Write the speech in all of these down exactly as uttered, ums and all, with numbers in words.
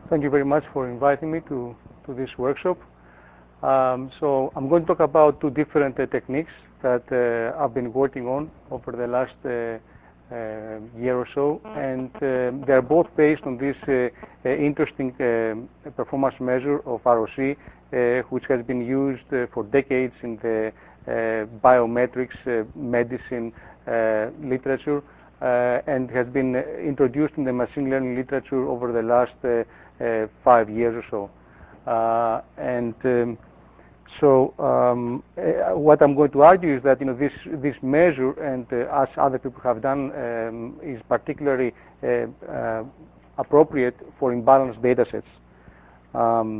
Thank you very much for inviting me to, to this workshop. Um, so I'm going to talk about two different uh, techniques that uh, I've been working on over the last uh, uh, year or so, and uh, they're both based on this uh, uh, interesting uh, performance measure of R O C, uh, which has been used uh, for decades in the uh, biometrics uh, medicine uh, literature, uh, and has been introduced in the machine learning literature over the last uh, uh, five years or so. Uh, and um, so um, uh, what I'm going to argue is that you know this this measure, and uh, as other people have done, um, is particularly uh, uh, appropriate for imbalanced data sets. Um,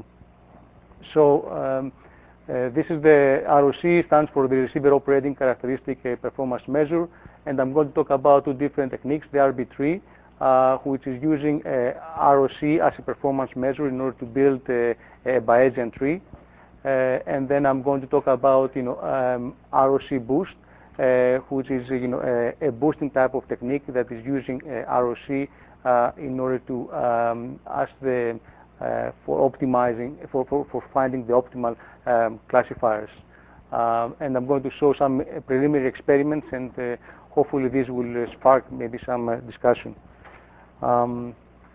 so um, uh, this is the R O C, stands for the receiver operating characteristic uh, performance measure, and I'm going to talk about two different techniques, the R B tree, uh, which is using uh, R O C as a performance measure in order to build uh, a Bayesian tree. Uh, and then I'm going to talk about, you know, um, R O C boost, uh, which is, you know, a, a boosting type of technique that is using uh, R O C uh, in order to um, ask the uh, for optimizing, for, for, for finding the optimal um, classifiers. Um, and I'm going to show some preliminary experiments, and uh, hopefully this will uh, spark maybe some uh, discussion. Um,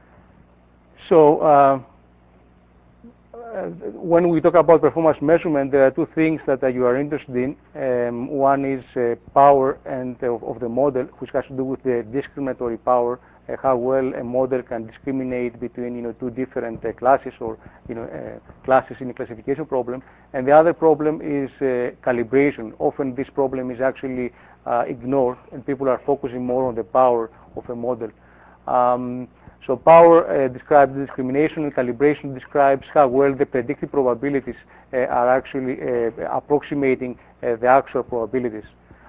so. Uh, Uh, when we talk about performance measurement, there are two things that uh, you are interested in. Um, one is uh, power and uh, of, of the model, which has to do with the discriminatory power, uh, how well a model can discriminate between you know two different uh, classes or you know uh, classes in a classification problem. And the other problem is uh, calibration. Often this problem is actually uh, ignored, and people are focusing more on the power of a model. Um, So power uh, describes discrimination, and calibration describes how well the predicted probabilities uh, are actually uh, approximating uh, the actual probabilities.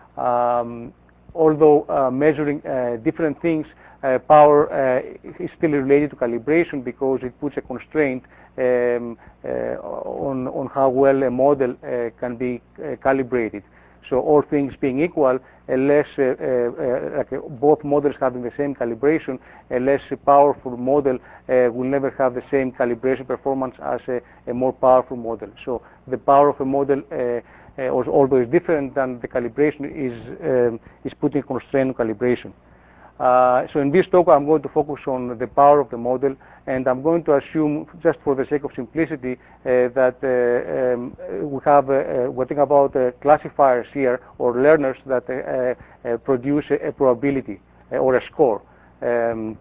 Um, although uh, measuring uh, different things, uh, power uh, is still related to calibration because it puts a constraint um, uh, on, on how well a model uh, can be uh, calibrated. So all things being equal, unless uh, uh, like, uh, both models having the same calibration, a less powerful model uh, will never have the same calibration performance as a, a more powerful model. So the power of a model, uh, uh, although it's different than the calibration, is um, is putting constraint on calibration. Uh, so in this talk, I'm going to focus on the power of the model, and I'm going to assume, just for the sake of simplicity, uh, that uh, um, we have, uh, we're thinking about uh, classifiers here, or learners that uh, uh, produce a, a probability uh, or a score. Um,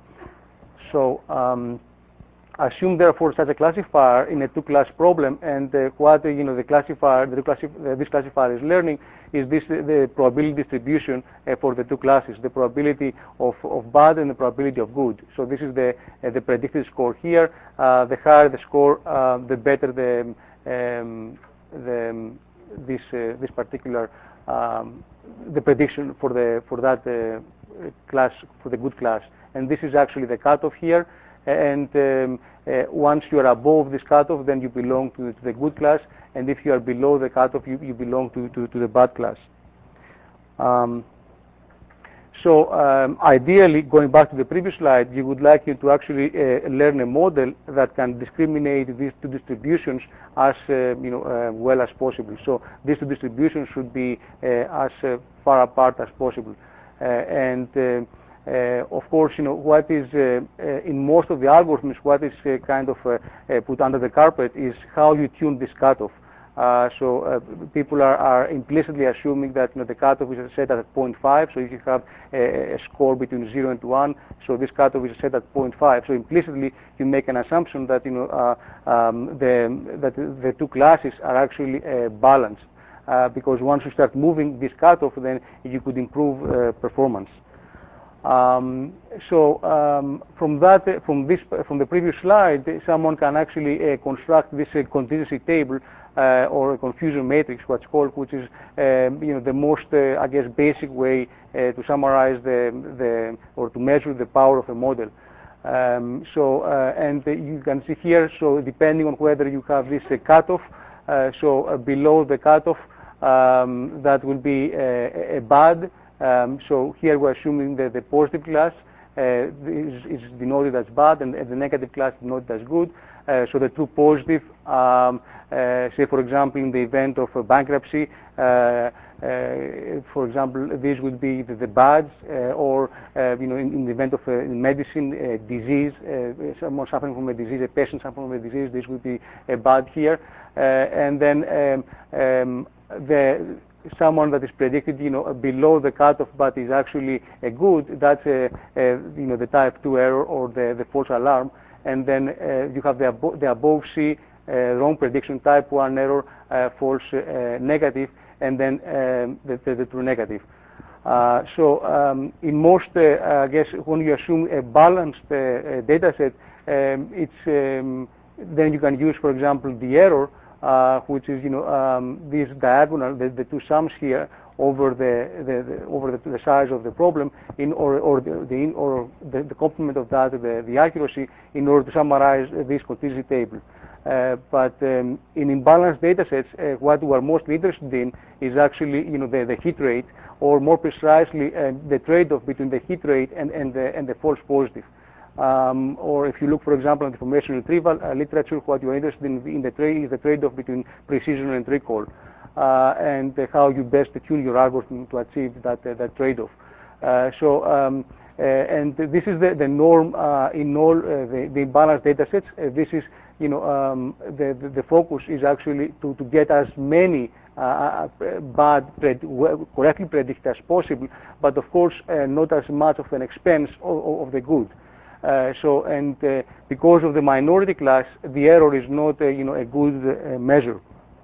so um, assume, therefore, such a classifier in a two-class problem, and uh, what uh, you know the classifier, the classif uh, this classifier is learning is this uh, the probability distribution uh, for the two classes, the probability of, of bad and the probability of good. So this is the uh, the predicted score here. Uh, the higher the score, uh, the better the um, the this uh, this particular um, the prediction for the for that uh, class, for the good class. And this is actually the cutoff here. And um, uh, once you are above this cutoff, then you belong to, to the good class, and if you are below the cutoff, you, you belong to, to, to the bad class. Um, so um, ideally, going back to the previous slide, you would like you to actually uh, learn a model that can discriminate these two distributions as uh, you know uh, well as possible. So these two distributions should be uh, as uh, far apart as possible, uh, and uh, Uh, of course, you know, what is uh, uh, in most of the algorithms, what is uh, kind of uh, uh, put under the carpet is how you tune this cutoff. Uh, so uh, people are, are implicitly assuming that you know, the cutoff is set at zero point five, so if you have a, a score between zero and one, so this cutoff is set at zero point five. So implicitly, you make an assumption that you know uh, um, the that the two classes are actually uh, balanced, uh, because once you start moving this cutoff, then you could improve uh, performance. Um, so um, from that, uh, from this, uh, from the previous slide, uh, someone can actually uh, construct this uh, contingency table uh, or a confusion matrix, what's called, which is um, you know the most, uh, I guess, basic way uh, to summarize the the or to measure the power of a model. Um, so uh, and uh, you can see here. So depending on whether you have this uh, cutoff, uh, so uh, below the cutoff, um, that will be uh, a bad. Um, so here we're assuming that the positive class, is, is denoted as bad, and, and the negative class is denoted as good. Uh, so the true positive, um, uh, say for example in the event of a bankruptcy, uh, uh, for example, this would be the, the bads, uh, or uh, you know, in, in the event of a medicine uh, disease, uh, someone suffering from a disease, a patient suffering from a disease, this would be a bad here, uh, and then um, um, the someone that is predicted, you know, below the cutoff but is actually a good, that's a, a you know, the type two error or the, the false alarm. And then uh, you have the, abo the above C, uh, wrong prediction, type one error, uh, false uh, negative, and then um, the, the, the true negative. Uh, so um, in most, uh, I guess, when you assume a balanced uh, uh, data set, um, it's, um, then you can use, for example, the error, uh, which is, you know, um, this diagonal, the, the two sums here, over the, the, the over the, the size of the problem, in or or the, the in, or the, the complement of that, the, the accuracy, in order to summarize this continuity table. Uh, but um, in imbalanced data sets, uh, what we are mostly interested in is actually, you know, the, the hit rate, or more precisely, uh, the trade-off between the hit rate and and the and the false positive. Um, or if you look, for example, at information retrieval uh, literature, what you are interested in, in the trade is the trade-off between precision and recall. Uh, and uh, how you best tune your algorithm to achieve that uh, that trade-off. Uh, so, um, uh, and this is the, the norm uh, in all uh, the, the imbalanced data sets. Uh, this is, you know, um, the, the the focus is actually to to get as many uh, bad pred well, correctly predicted as possible, but of course uh, not as much of an expense of, of the good. Uh, so, and uh, because of the minority class, the error is not, uh, you know, a good uh, measure.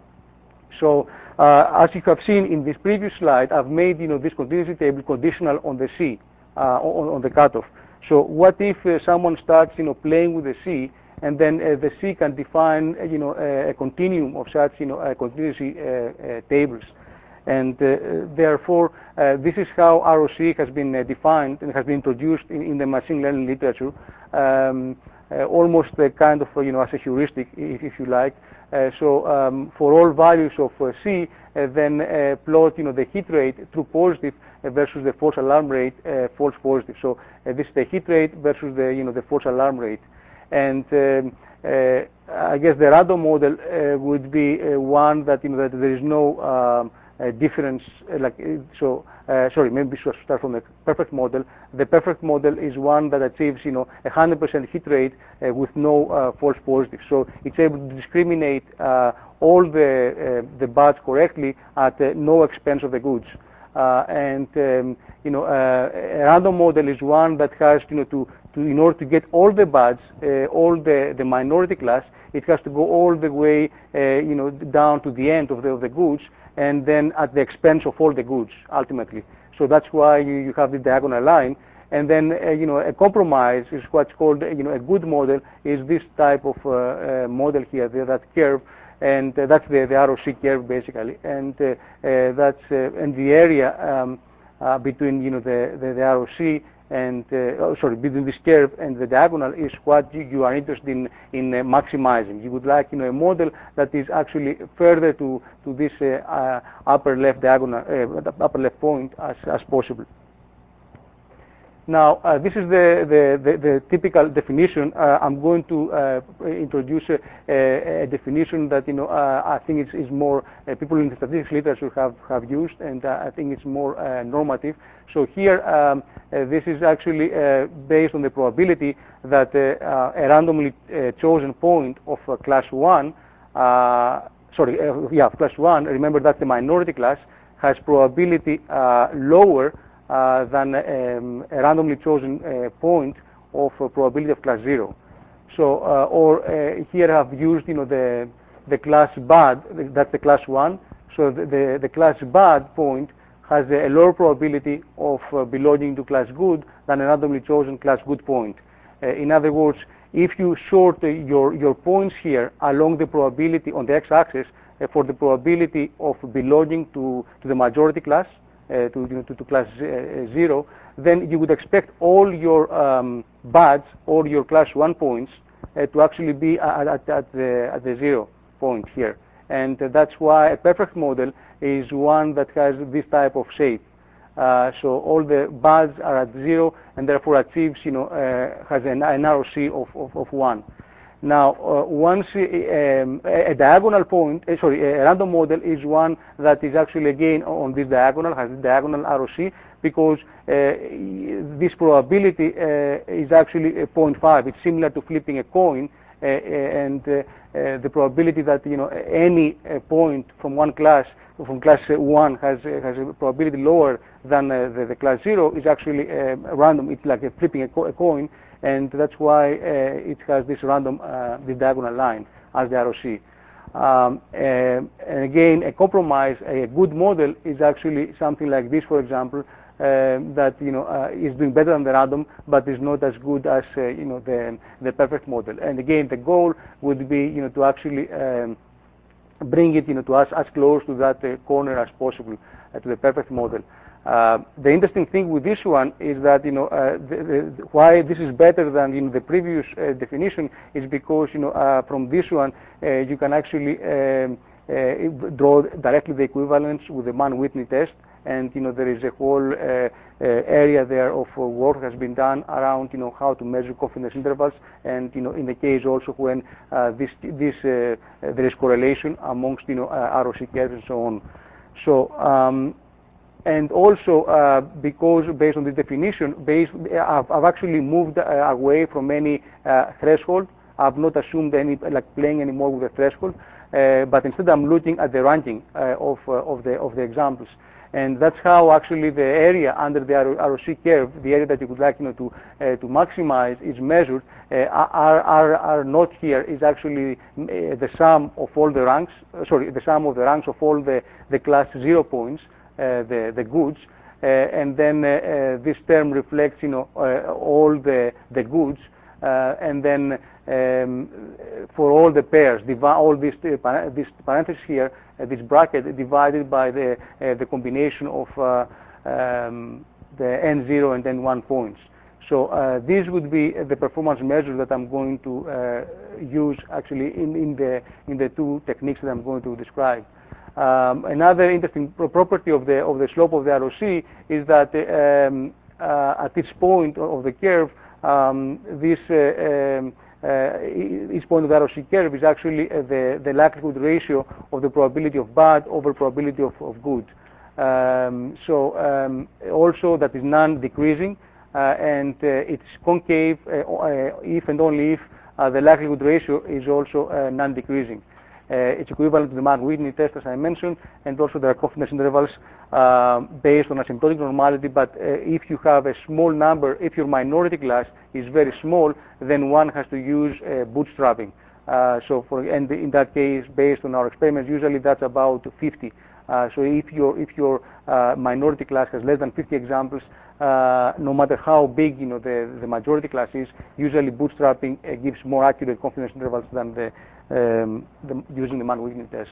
So, uh, as you have seen in this previous slide, I've made, you know, this continuity table conditional on the C, uh, on, on the cutoff. So, what if uh, someone starts, you know, playing with the C, and then uh, the C can define, uh, you know, a, a continuum of such, you know, uh, continuity uh, uh, tables, and uh, therefore uh, this is how R O C has been uh, defined and has been introduced in, in the machine learning literature, um, uh, almost uh, kind of, uh, you know, as a heuristic, if, if you like. Uh, so um, for all values of uh, C, uh, then uh, plot, you know, the hit rate true positive uh, versus the false alarm rate uh, false positive. So uh, this is the hit rate versus the, you know, the false alarm rate, and um, uh, I guess the random model uh, would be uh, one that, you know, that there is no um, uh, difference, uh, like uh, so. Uh, sorry, maybe we should start from the perfect model. The perfect model is one that achieves, you know, a hundred percent hit rate uh, with no uh, false positives. So it's able to discriminate uh, all the uh, the bads correctly at uh, no expense of the goods. Uh, and um, you know, uh, a random model is one that has, you know, to, to in order to get all the bads, uh, all the the minority class, it has to go all the way, uh, you know, down to the end of the of the goods, and then at the expense of all the goods ultimately. So that's why you, you have the diagonal line. And then uh, you know, a compromise is what's called, you know, a good model is this type of uh, uh, model here, the, that curve, and uh, that's the, the R O C curve basically, and uh, uh, that's uh, and the area um, uh, between, you know, the the, the R O C and uh, oh, sorry, between this curve and the diagonal is what you, you are interested in in uh, maximizing. You would like, you know, a model that is actually further to to this uh, uh, upper left diagonal, uh, upper left point as as possible. Now, uh, this is the, the, the, the typical definition. Uh, I'm going to uh, introduce a, a, a definition that, you know, uh, I think it's, is more, uh, people in the statistics literature have, have used, and uh, I think it's more uh, normative. So here, um, uh, this is actually uh, based on the probability that uh, uh, a randomly uh, chosen point of uh, class one, uh, sorry, uh, yeah, class one, remember that's the minority class, has probability uh, lower Uh, than um, a randomly chosen uh, point of uh, probability of class zero. So, uh, or uh, here I've used, you know, the the class bad. That's the class one. So the the, the class bad point has a, a lower probability of uh, belonging to class good than a randomly chosen class good point. Uh, in other words, if you sort uh, your your points here along the probability on the x-axis uh, for the probability of belonging to to the majority class, Uh, to, you know, to, to class uh, zero, then you would expect all your um, bads or your class one points uh, to actually be at, at, at, the, at the zero point here. And uh, that's why a perfect model is one that has this type of shape. Uh, so all the buds are at zero, and therefore achieves, you know, uh, has an, an R O C of, of, of one. Now, uh, once um, a diagonal point, uh, sorry, a random model is one that is actually again on this diagonal, has a diagonal R O C, because uh, this probability uh, is actually a zero point five. It's similar to flipping a coin, uh, and uh, uh, the probability that, you know, any uh, point from one class, from class one, has uh, has a probability lower than uh, the, the class zero is actually uh, random. It's like a flipping a, co a coin. And that's why uh, it has this random, uh, this diagonal line as the R O C. Um, and, and again, a compromise, a good model is actually something like this, for example, uh, that, you know, uh, is doing better than the random, but is not as good as, uh, you know, the the perfect model. And again, the goal would be, you know, to actually um, bring it, you know, to us as close to that uh, corner as possible, uh, to the perfect model. Uh, the interesting thing with this one is that, you know, uh, the, the, why this is better than, you know, the previous uh, definition is because, you know, uh, from this one uh, you can actually um, uh, draw directly the equivalence with the Mann-Whitney test, and, you know, there is a whole uh, uh, area there of uh, work has been done around, you know, how to measure confidence intervals, and, you know, in the case also when uh, this this uh, there is correlation amongst, you know, uh, R O C curves and so on. So. Um, And also, uh, because based on this definition, based, I've, I've actually moved uh, away from any uh, threshold. I've not assumed any, like, playing anymore with the threshold, uh, but instead I'm looking at the ranking uh, of uh, of the of the examples, and that's how actually the area under the R O C curve, the area that you would like, you know, to uh, to maximize, is measured. Uh, our, our our note here is actually uh, the sum of all the ranks. Uh, sorry, the sum of the ranks of all the the class zero points. Uh, the the goods, uh, and then uh, uh, this term reflects, you know, uh, all the the goods, uh, and then um, for all the pairs, all this uh, this parenthesis here, uh, this bracket divided by the uh, the combination of uh, um, the n zero and n one points. So uh, these would be the performance measures that I'm going to uh, use actually in in the in the two techniques that I'm going to describe. Um, another interesting property of the of the slope of the R O C is that um, uh, at each point of the curve, um, this uh, um, uh, each point of the R O C curve is actually uh, the the likelihood ratio of the probability of bad over probability of, of good. Um, so um, also that is non-decreasing, uh, and uh, it's concave uh, uh, if and only if uh, the likelihood ratio is also uh, non-decreasing. Uh, it's equivalent to the Mann-Whitney test, as I mentioned, and also there are confidence intervals uh, based on asymptotic normality. But uh, if you have a small number, if your minority class is very small, then one has to use uh, bootstrapping. Uh, so, for and in that case, based on our experiments, usually that's about fifty. Uh, so if your if your uh, minority class has less than fifty examples, uh, no matter how big, you know, the the majority class is, usually bootstrapping uh, gives more accurate confidence intervals than the, um, the using the Mann-Whitney test.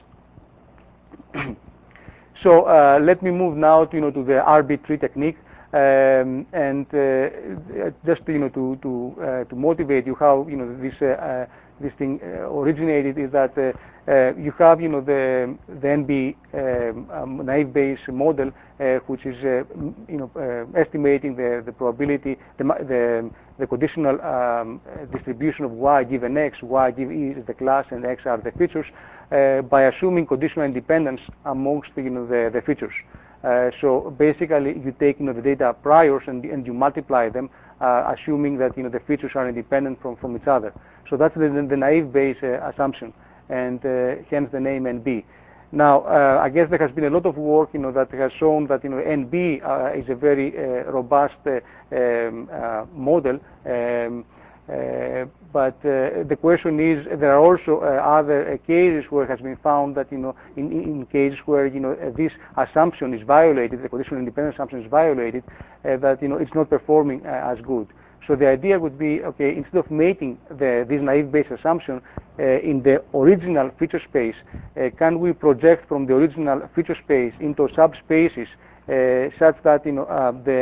So uh, let me move now to, you know, to the R B tree technique, um, and uh, just, you know, to to uh, to motivate you how, you know, this uh, this thing uh, originated is that uh, uh, you have, you know, the the N B um, um, naive Bayes model, uh, which is uh, you know uh, estimating the the probability, the the, the conditional um, distribution of y given x, y given e is the class and x are the features, uh, by assuming conditional independence amongst, you know, the the features. Uh, so basically, you take, you know, the data priors and and you multiply them, uh, assuming that, you know, the features are independent from from each other. So that's the, the naive Bayes uh, assumption, and uh, hence the name N B. Now, uh, I guess there has been a lot of work, you know, that has shown that, you know, N B uh, is a very uh, robust uh, um, uh, model. Um, Uh, but uh, the question is, there are also uh, other uh, cases where it has been found that, you know, in, in cases where, you know, uh, this assumption is violated, the conditional independence assumption is violated, uh, that, you know, it's not performing uh, as good. So the idea would be, okay, instead of making the, this naive Bayes assumption uh, in the original feature space, uh, can we project from the original feature space into subspaces uh, such that, you know, uh, the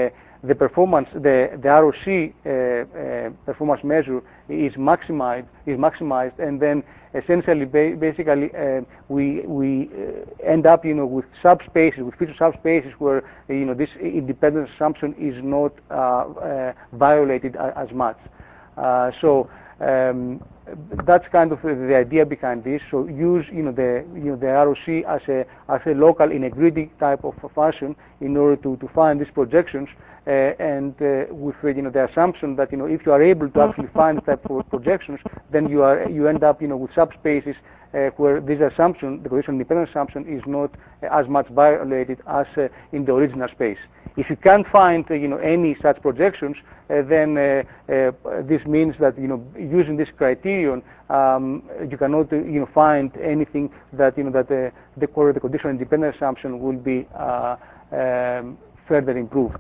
the performance, the, the R O C uh, uh, performance measure is maximized, is maximized, and then essentially, ba basically, uh, we we uh, end up, you know, with subspaces, with feature subspaces where, uh, you know, this independence assumption is not uh, uh, violated as much. Uh, so. Um, that's kind of the idea behind this. So use, you know, the you know the R O C as a as a local in a greedy type of fashion in order to to find these projections, uh, and uh, with uh, you know the assumption that, you know, if you are able to actually find this type of projections, then you are you end up, you know, with subspaces uh, where this assumption, the conditional independence assumption, is not uh, as much violated as uh, in the original space. If you can't find, uh, you know, any such projections, uh, then uh, uh, this means that, you know, using this criterion, um, you cannot, uh, you know, find anything that, you know, that uh, the, the conditional independence assumption will be uh, um, further improved.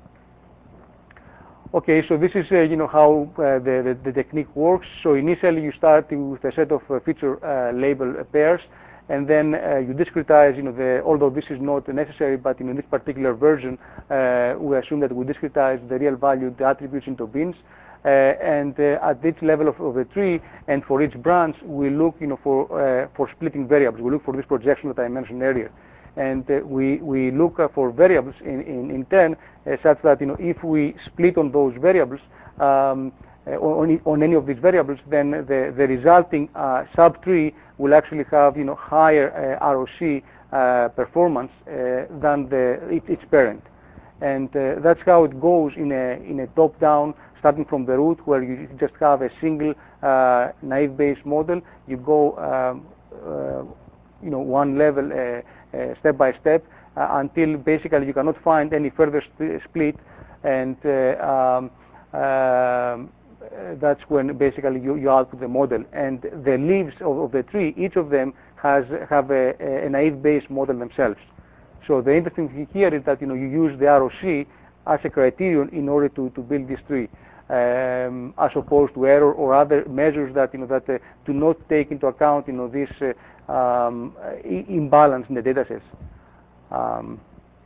Okay, so this is, uh, you know, how uh, the, the the technique works. So initially, you start with a set of uh, feature uh, label pairs. And then uh, you discretize, you know, the, although this is not necessary, but, you know, in this particular version, uh, we assume that we discretize the real valued attributes into bins. Uh, and uh, at each level of, of the tree and for each branch, we look, you know, for uh, for splitting variables. We look for this projection that I mentioned earlier. And uh, we, we look uh, for variables in, in, in ten uh, such that, you know, if we split on those variables, um, Uh, on, on any of these variables, then the, the resulting uh, subtree will actually have, you know, higher uh, R O C uh, performance uh, than the, its, its parent. And uh, that's how it goes in a, in a top-down, starting from the root, where you just have a single uh, naive Bayes model. You go, um, uh, you know, one level uh, uh, step by step uh, until basically you cannot find any further sp split, and uh, um, uh, that's when basically you, you output the model. And the leaves of, of the tree, each of them has have a, a naive Bayes model themselves. So the interesting thing here is that, you know, you use the R O C as a criterion in order to, to build this tree, um, as opposed to error or other measures that, you know, that uh, do not take into account, you know, this uh, um, imbalance in the data sets. Um,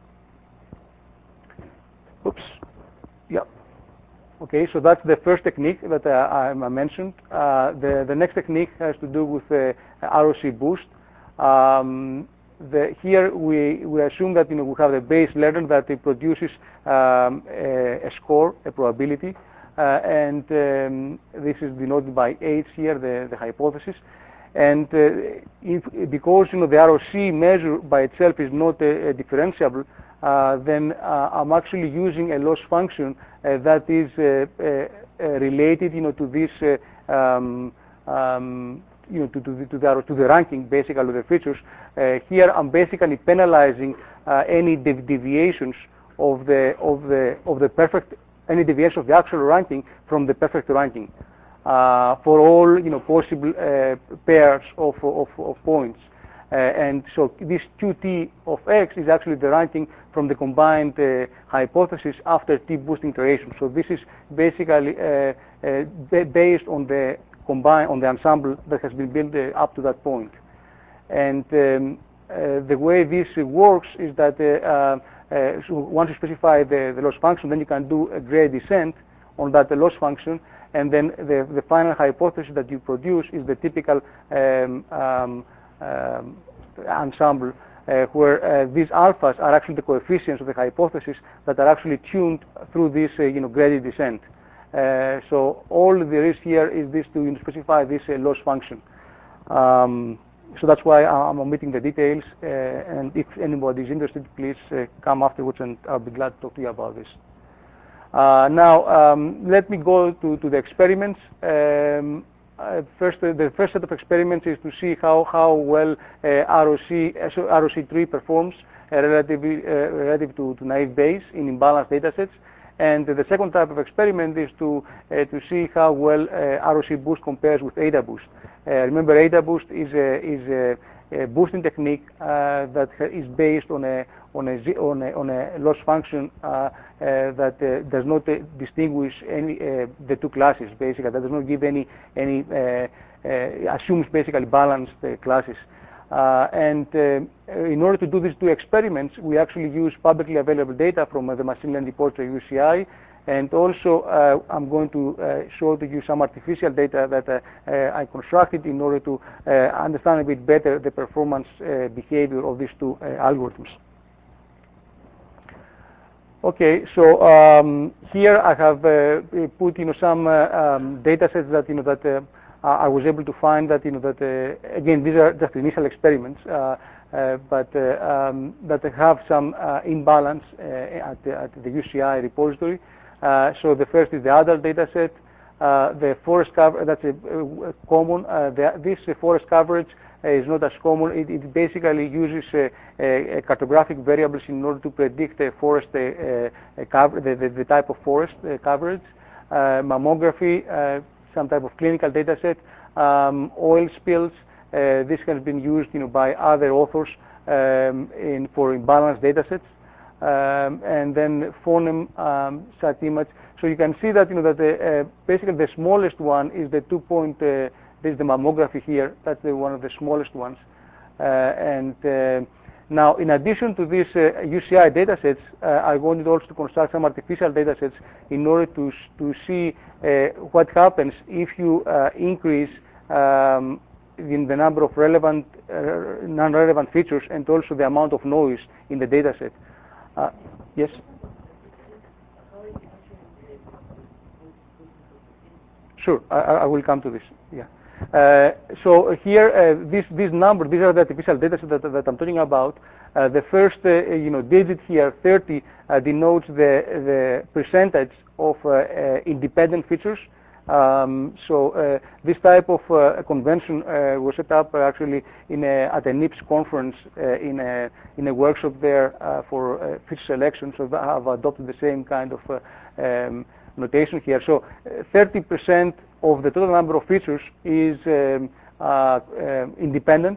oops. Yeah. Okay, so that's the first technique that uh, I mentioned. Uh, the, the next technique has to do with uh, R O C boost. Um, the, here we, we assume that, you know, we have a Bayes learner that it produces um, a, a score, a probability, uh, and um, this is denoted by H here, the, the hypothesis. And uh, if, because, you know, the R O C measure by itself is not a, a differentiable, uh, then uh, I'm actually using a loss function uh, that is uh, uh, uh, related, you know, to this, uh, um, um, you know, to, to, the, to, the, to the ranking, basically, of the features. Uh, here, I'm basically penalizing uh, any dev deviations of the of the of the perfect, any deviation of the actual ranking from the perfect ranking. Uh, for all, you know, possible uh, pairs of, of, of points. Uh, and so this Q T of X is actually the ranking from the combined uh, hypothesis after T boosting iteration. So this is basically uh, uh, based on the combine on the ensemble that has been built uh, up to that point. And um, uh, the way this uh, works is that uh, uh, so once you specify the, the loss function, then you can do a gradient descent on that uh, loss function. And then the, the final hypothesis that you produce is the typical um, um, um, ensemble uh, where uh, these alphas are actually the coefficients of the hypothesis that are actually tuned through this uh, you know, gradient descent. Uh, so all there is here is this to, you know, specify this uh, loss function. Um, so that's why I'm omitting the details. Uh, and if anybody is interested, please uh, come afterwards, and I'll be glad to talk to you about this. Uh, now, um, let me go to, to the experiments. Um, uh, first, uh, the first set of experiments is to see how, how well uh, R O C, uh, so R O C tree performs uh, relatively, uh, relative to, to naive Bayes in imbalanced data sets. And uh, the second type of experiment is to, uh, to see how well uh, R O C boost compares with AdaBoost. Uh, remember, AdaBoost is a, is a, a boosting technique uh, that is based on a on a on a, on a loss function uh, uh, that uh, does not uh, distinguish any uh, the two classes. Basically, that does not give any any uh, uh, assumes basically balanced uh, classes. Uh, and uh, in order to do these two experiments, we actually use publicly available data from uh, the machine learning repository U C I, and also uh, I'm going to uh, show to you some artificial data that uh, uh, I constructed in order to uh, understand a bit better the performance uh, behavior of these two uh, algorithms. Okay, so um, here I have uh, put you know some uh, um, data sets that you know that uh, I was able to find that you know that uh, again these are just initial experiments, uh, uh, but uh, um, that have some uh, imbalance uh, at, the, at the U C I repository. Uh, so the first is the adult data set. Uh, the forest cover, that's a, a common. Uh, the, this uh, forest coverage uh, is not as common. It, it basically uses uh, uh, cartographic variables in order to predict the forest uh, uh, cover, the, the, the type of forest uh, coverage. Uh, mammography, uh, some type of clinical data set. Um, oil spills. Uh, this has been used, you know, by other authors um, in for imbalanced data sets. Um, and then phoneme um, sat image. So you can see that you know that the, uh, basically the smallest one is the two point. Uh, this is the mammography here. That's the, one of the smallest ones. Uh, and uh, now, in addition to these uh, U C I datasets, uh, I wanted also to construct some artificial datasets in order to to see uh, what happens if you uh, increase um, in the number of relevant, uh, non-relevant features, and also the amount of noise in the dataset. Uh, yes? Sure, I, I will come to this. Yeah. Uh, so here, uh, this this number, these are the artificial data sets that, that I'm talking about. Uh, the first, uh, you know, digit here, thirty, uh, denotes the the percentage of uh, uh, independent features. Um, so uh, this type of uh, convention uh, was set up uh, actually in a, at a N I P S conference uh, in a in a workshop there uh, for uh, feature selection. So I have adopted the same kind of uh, um, notation here. So thirty percent of the total number of features is um, uh, uh, independent.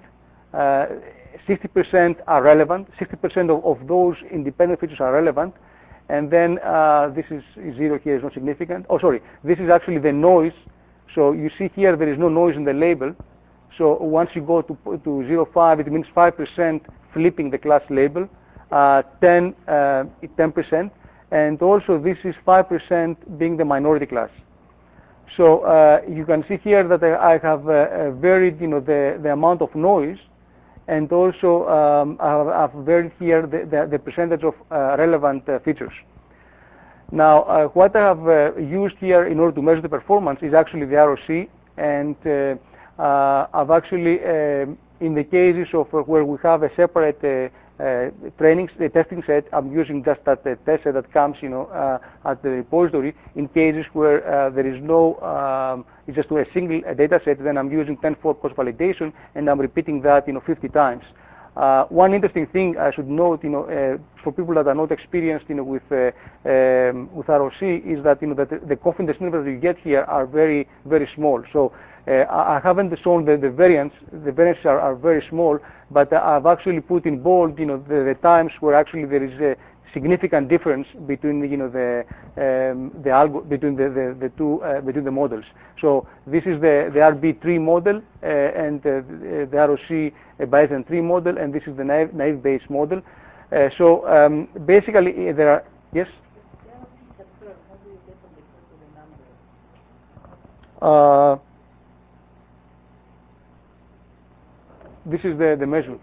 sixty percent are relevant. sixty percent of, of those independent features are relevant. And then uh, this is zero here is not significant. Oh, sorry. This is actually the noise. So you see here there is no noise in the label. So once you go to to zero point five, it means five percent flipping the class label. Uh, ten, uh, ten percent. And also this is five percent being the minority class. So uh, you can see here that I have uh, varied, you know, the, the amount of noise, and also um, I have, I've varied here the, the, the percentage of uh, relevant uh, features. Now, uh, what I have uh, used here in order to measure the performance is actually the R O C, and uh, uh, I've actually, uh, in the cases of uh, where we have a separate uh, uh, training, the testing set, I'm using just that uh, test set that comes, you know, uh, at the repository. In cases where uh, there is no, um, it's just a single uh, data set, then I'm using ten-fold cross-validation, and I'm repeating that, you know, fifty times. Uh, one interesting thing I should note, you know, uh, for people that are not experienced, you know, with uh, um, with R O C, is that you know that the, the confidence intervals you get here are very very small. So uh, I haven't shown the, the variance. The variances are, are very small, but I've actually put in bold, you know, the, the times where actually there is a significant difference between you know the um, the algo between the the, the two uh, between the models. So this is the the R B tree model uh, and uh, the R O C uh, Bayesian tree model, and this is the naive, naive Bayes model. Uh, so um, basically uh, there are yes. Uh, this is the the measure.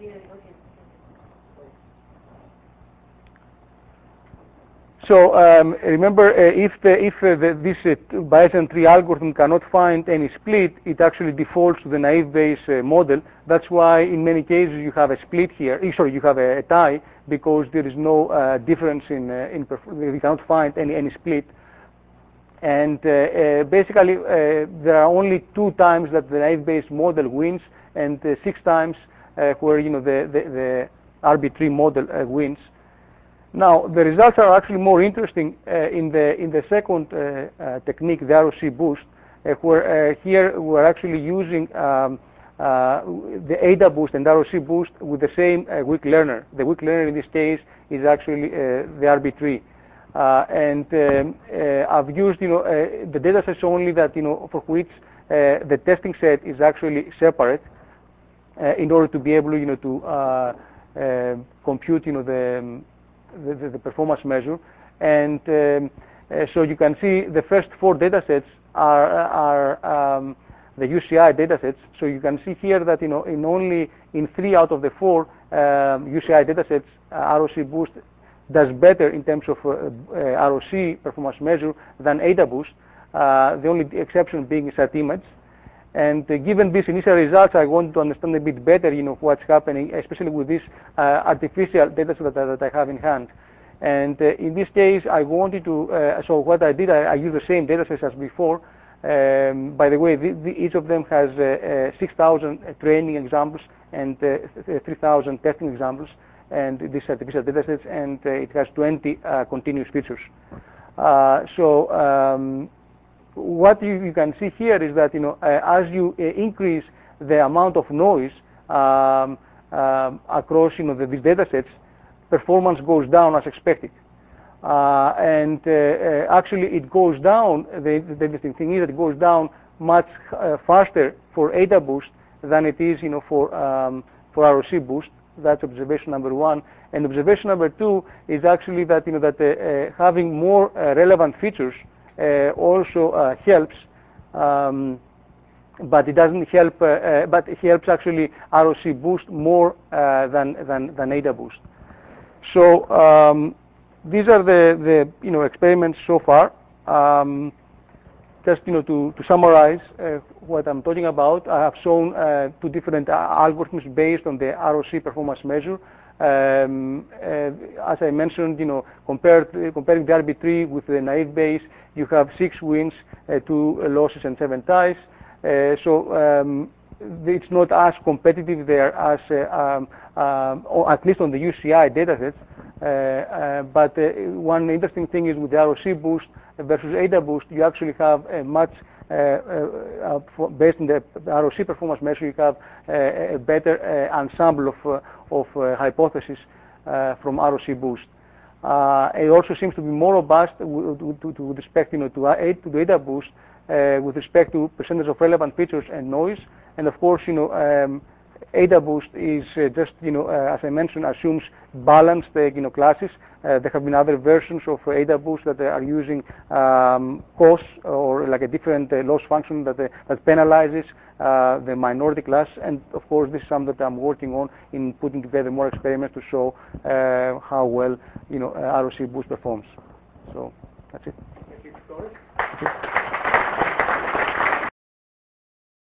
So um, remember, uh, if the, if uh, the, this uh, Bayesian tree algorithm cannot find any split, it actually defaults to the naive Bayes uh, model. That's why in many cases you have a split here. Sorry, you have a, a tie because there is no uh, difference in uh, in we cannot find any any split. And uh, uh, basically, uh, there are only two times that the naive Bayes model wins, and uh, six times uh, where you know the the, the R B tree model uh, wins. Now, the results are actually more interesting uh, in the in the second uh, uh, technique, the R O C boost, uh, where uh, here we're actually using um, uh, the A D A boost and R O C boost with the same uh, weak learner. The weak learner in this case is actually uh, the R B tree, uh, and um, uh, I've used you know uh, the data sets only that you know for which uh, the testing set is actually separate. uh, in order to be able, you know, to uh, uh, compute, you know, the, the, the performance measure. And um, uh, so you can see the first four data sets are, are um, the U C I data sets. So you can see here that, you know, in only in three out of the four um, U C I data sets, uh, R O C Boost does better in terms of uh, uh, R O C performance measure than AdaBoost, uh, the only exception being CertImage. And uh, given these initial results, I want to understand a bit better, you know, what's happening, especially with this uh, artificial data set that, that I have in hand. And uh, in this case, I wanted to, uh, so what I did, I, I used the same data sets as before. Um, by the way, the, the, each of them has uh, uh, six thousand training examples and uh, three thousand testing examples, and these artificial data sets, and uh, it has twenty uh, continuous features. Uh, so um, what you, you can see here is that, you know, uh, as you uh, increase the amount of noise um, um, across, you know, the, these data sets, performance goes down as expected. Uh, and uh, uh, actually it goes down, the, the interesting thing is that it goes down much uh, faster for AdaBoost than it is, you know, for, um, for R O C Boost. That's observation number one. And observation number two is actually that, you know, that uh, uh, having more uh, relevant features uh, also uh, helps, um, but it doesn't help, uh, uh, but it helps actually R O C Boost more uh, than, than, than AdaBoost. So um, these are the, the, you know, experiments so far. Um, just, you know, to, to summarize uh, what I'm talking about, I have shown uh, two different uh, algorithms based on the R O C performance measure. Um, uh, as I mentioned, you know, compared, uh, comparing the R B tree with the naive Bayes, you have six wins, uh, two losses, and seven ties. Uh, so um, it's not as competitive there as, uh, um, um, or at least on the U C I datasets. Uh, uh, but uh, one interesting thing is with the R O C Boost versus AdaBoost, you actually have a much, uh, uh, uh, based on the R O C performance measure, you have uh, a better uh, ensemble of, uh, of uh, hypotheses uh, from R O C Boost. Uh, it also seems to be more robust with, with, with respect, you know, to, to the AdaBoost uh, with respect to percentage of relevant features and noise. And of course, you know, um, AdaBoost is uh, just, you know, uh, as I mentioned, assumes balanced, uh, you know, classes. Uh, there have been other versions of uh, AdaBoost that are using um, costs or like a different uh, loss function that, uh, that penalizes uh, the minority class. And of course, this is something that I'm working on in putting together more experiments to show uh, how well, you know, uh, R O C Boost performs. So that's it. Thank you, Doris. Thank you.